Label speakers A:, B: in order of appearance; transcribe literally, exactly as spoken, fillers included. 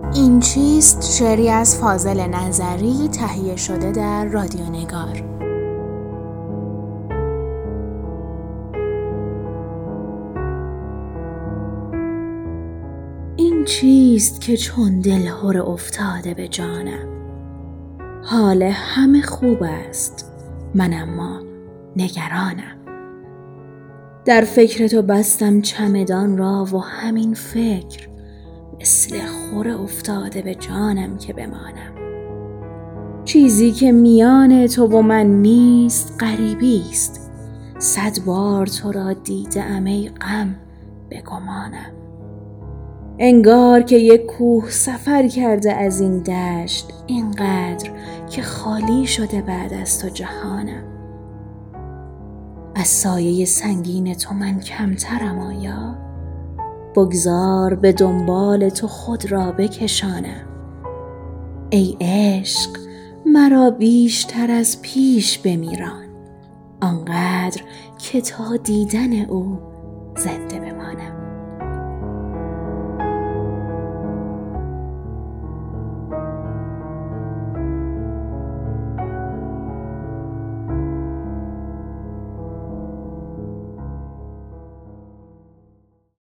A: این چیست شعری از فاضل نظری تهیه شده در رادیو نگار. این چیست که چون دلهره افتاده به جانم، حال همه خوب است من اما نگرانم. در فکر تو بستم چمدان را و همین فکر مثل خور افتاده به جانم که بمانم. چیزی که میان تو و من نیست غریبی است، صد بار تو را دیده ام ای غم به گمانم. انگار که یک کوه سفر کرده از این دشت، اینقدر که خالی شده بعد از تو جهانم. از سایه سنگین تو من کمترم آیا؟ بگذار به دنبال تو خود را بکشانم. ای عشق مرا بیشتر از پیش بمیران، آنقدر که تا دیدن او زنده بمانم.